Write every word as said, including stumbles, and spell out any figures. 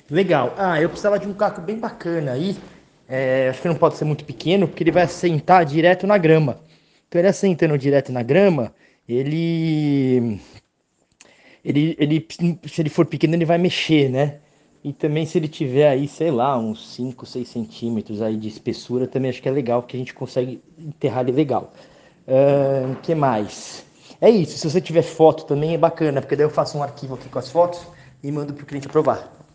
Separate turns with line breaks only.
Legal. Ah, eu precisava de um caco bem bacana aí. É, acho que não pode ser muito pequeno, porque ele vai assentar direto na grama. Então ele assentando direto na grama, ele, ele, ele, se ele for pequeno, ele vai mexer, né? E também se ele tiver aí, sei lá, uns cinco, seis centímetros aí de espessura, também acho que é legal, porque a gente consegue enterrar ele legal. O que mais? É isso, se você tiver foto também é bacana, porque daí eu faço um arquivo aqui com as fotos e mando para o cliente aprovar.